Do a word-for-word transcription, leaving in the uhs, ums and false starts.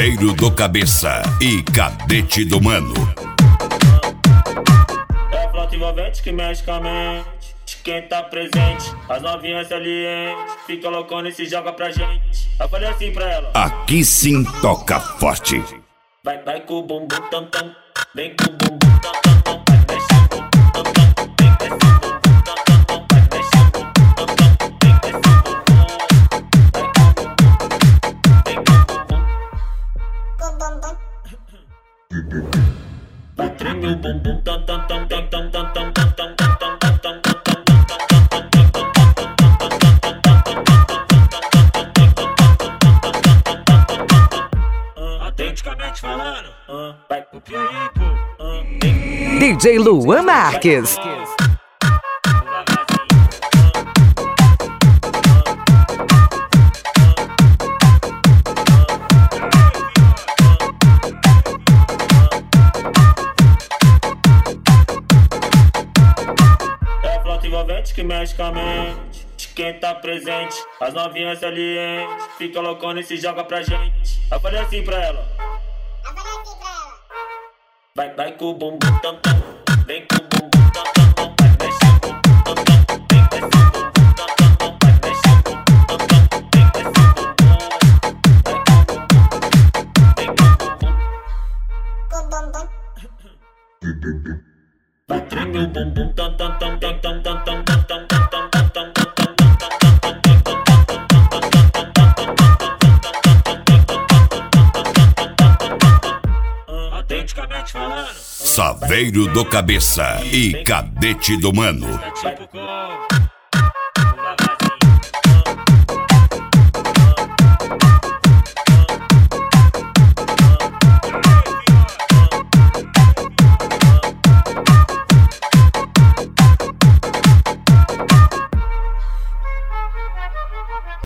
Saveiro do Cabeça e Cadete do Mano. É flauta envolvente que mexe com a mente de quem tá presente. As novinhas salientes fica loucona e se joga pra gente. Eu falei assim pra ela: Aqui sim toca forte. Vai, vai com o bumbum tam tam, vem com o bumbum tam tam tam, vai mexe o bumbum tam tam, vem desce o bumbum tam tam tam, vai mexe o bumbum tam tam, vem desce o bumbum, vai com o bumbum, vem com o bumbum, vai treme o bumbum tam tam tam tam tam tam tam tam tam tam tam tam tam tam. Autenticamente falando, uh, vai pro aí, pô. Uh, D J Luan Marques. É flauta envolvente que mexe com a mente de quem tá presente. As novinhas salientes fica loucona e se joga pra gente. Eu falei assim pra ela: Eu falei assim pra ela: Vai, vai com o bumbum tam tam, vem com o bumbum tam tam tam, vai mexe o bumbum tam tam, vem desce o bumbum tam tam tam, vai mexe o bumbum tam tam, vem desce o bumbum, vai com o bumbum, vem com o bumbum, vai treme o bumbum tam tam tam tam tam tam tam tam tam tam tam tam tam tam. Autenticamente falando, Saveiro do Cabeça e Cadete do Mano. vai pro